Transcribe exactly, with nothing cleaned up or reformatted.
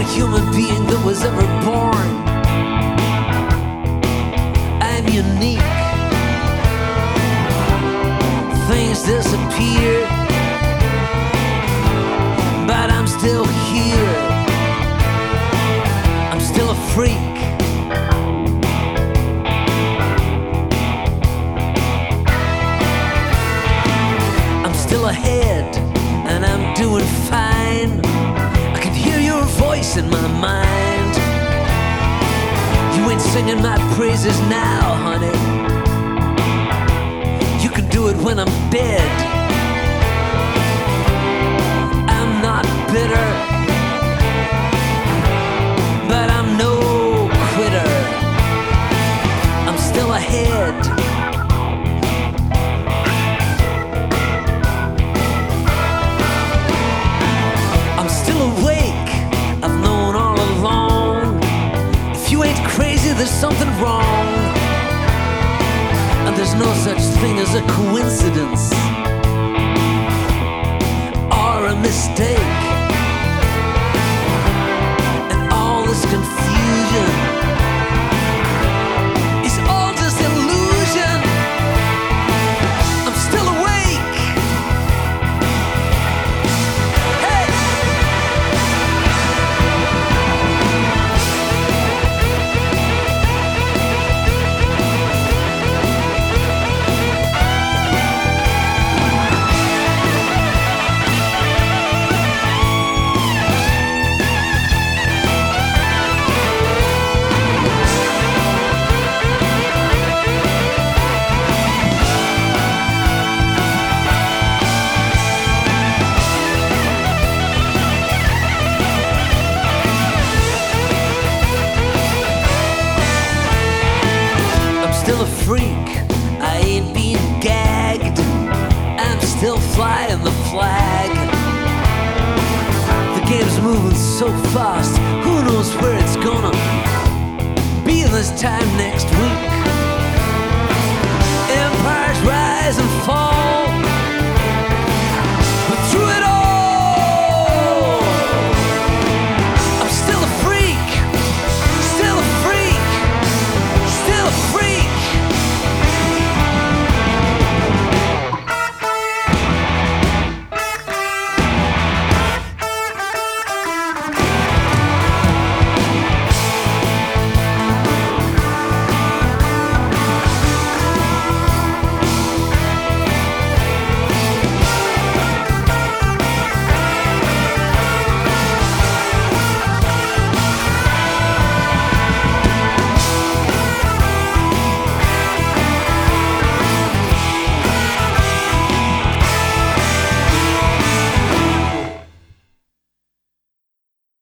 human being that was ever born. I'm unique. Things disappear, but I'm still here. I'm still a freak. I'm still ahead, and I'm doing fine. I can hear your voice in my mind. You ain't singing my praises now, honey. You can do it when I'm dead. I'm not bitter, but I'm no quitter. I'm still ahead. I'm still awake. I've known all along. If you ain't crazy, there's something wrong. And there's no such thing as a coincidence or a mistake. And all this confusion is all just illusion. I'm still awake. Hey! Still a freak, I ain't being gagged. I'm still flying the flag. The game's moving so fast, who knows where it's gonna be this time next week.